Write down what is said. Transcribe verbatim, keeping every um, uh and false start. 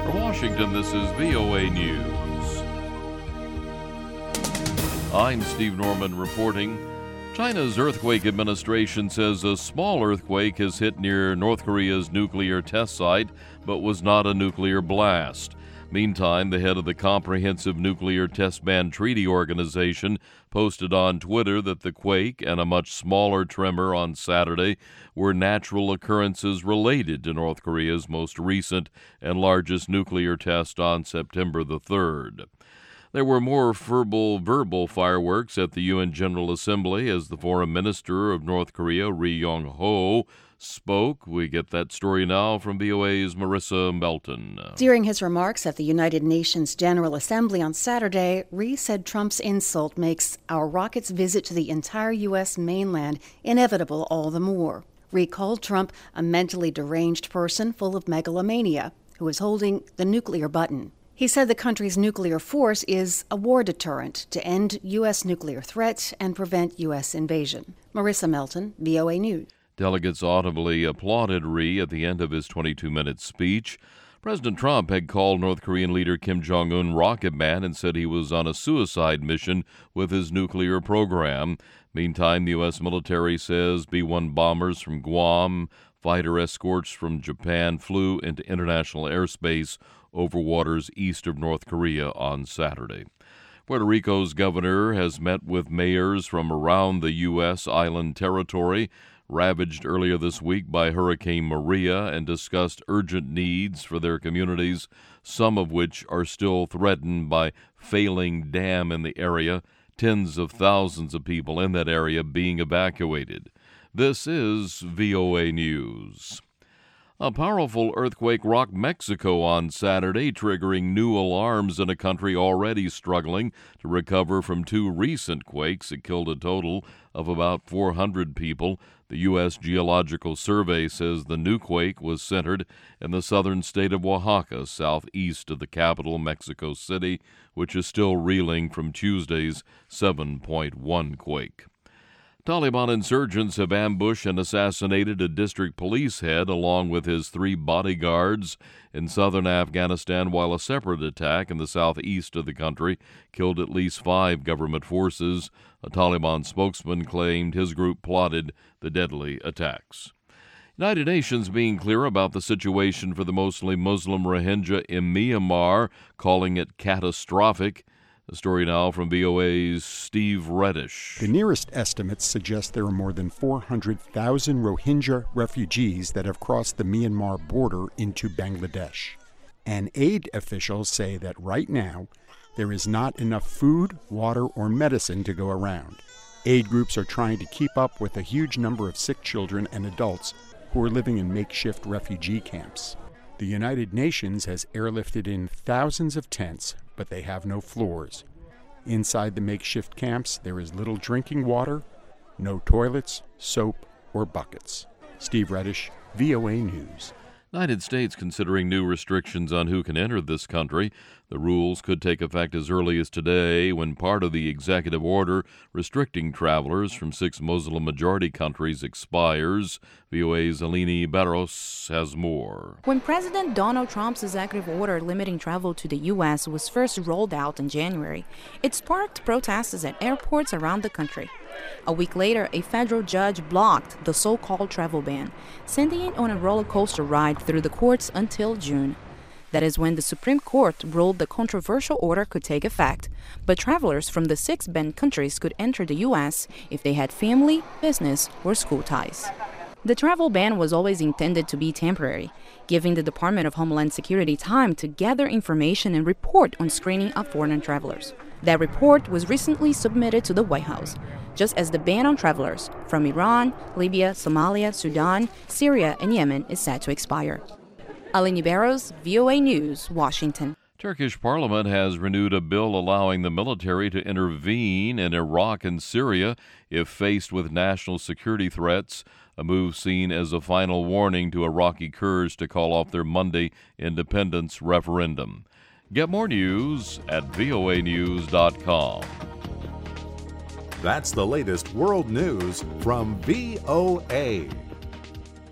From Washington, this is V O A News. I'm Steve Norman reporting. China's earthquake administration says a small earthquake has hit near North Korea's nuclear test site, but was not a nuclear blast. Meantime, the head of the Comprehensive Nuclear Test Ban Treaty Organization posted on Twitter that the quake and a much smaller tremor on Saturday were natural occurrences related to North Korea's most recent and largest nuclear test on September the third. There were more verbal, verbal fireworks at the U N General Assembly as the Foreign Minister of North Korea, Ri Yong-ho, spoke. We get that story now from V O A's Marissa Melton. During his remarks at the United Nations General Assembly on Saturday, Ri said Trump's insult makes our rocket's visit to the entire U S mainland inevitable all the more. Ri called Trump a mentally deranged person full of megalomania who is holding the nuclear button. He said the country's nuclear force is a war deterrent to end U S nuclear threats and prevent U S invasion. Marissa Melton, V O A News. Delegates audibly applauded Ri at the end of his twenty-two minute speech. President Trump had called North Korean leader Kim Jong-un Rocket Man and said he was on a suicide mission with his nuclear program. Meantime, the U S military says B one bombers from Guam, fighter escorts from Japan flew into international airspace over waters east of North Korea on Saturday. Puerto Rico's governor has met with mayors from around the U S island territory ravaged earlier this week by Hurricane Maria and discussed urgent needs for their communities, some of which are still threatened by failing dam in the area, tens of thousands of people in that area being evacuated. This is V O A News. A powerful earthquake rocked Mexico on Saturday, triggering new alarms in a country already struggling to recover from two recent quakes that killed a total of about four hundred people. The U S Geological Survey says the new quake was centered in the southern state of Oaxaca, southeast of the capital, Mexico City, which is still reeling from Tuesday's seven point one quake. Taliban insurgents have ambushed and assassinated a district police head along with his three bodyguards in southern Afghanistan, while a separate attack in the southeast of the country killed at least five government forces. A Taliban spokesman claimed his group plotted the deadly attacks. United Nations being clear about the situation for the mostly Muslim Rohingya in Myanmar, calling it catastrophic. A story now from V O A's Steve Reddish. The nearest estimates suggest there are more than four hundred thousand Rohingya refugees that have crossed the Myanmar border into Bangladesh. And aid officials say that right now, there is not enough food, water, or medicine to go around. Aid groups are trying to keep up with a huge number of sick children and adults who are living in makeshift refugee camps. The United Nations has airlifted in thousands of tents, but they have no floors. Inside the makeshift camps, there is little drinking water, no toilets, soap, or buckets. Steve Reddish, V O A News. United States considering new restrictions on who can enter this country. The rules could take effect as early as today when part of the executive order restricting travelers from six Muslim-majority countries expires. V O A's Alini Barros has more. When President Donald Trump's executive order limiting travel to the U S was first rolled out in January, it sparked protests at airports around the country. A week later, a federal judge blocked the so-called travel ban, sending it on a roller coaster ride through the courts until June. That is when the Supreme Court ruled the controversial order could take effect, but travelers from the six banned countries could enter the U S if they had family, business, or school ties. The travel ban was always intended to be temporary, giving the Department of Homeland Security time to gather information and report on screening of foreign travelers. That report was recently submitted to the White House, just as the ban on travelers from Iran, Libya, Somalia, Sudan, Syria, and Yemen is set to expire. Alini Barros, V O A News, Washington. Turkish parliament has renewed a bill allowing the military to intervene in Iraq and Syria if faced with national security threats, a move seen as a final warning to Iraqi Kurds to call off their Monday independence referendum. Get more news at V O A news dot com. That's the latest world news from V O A.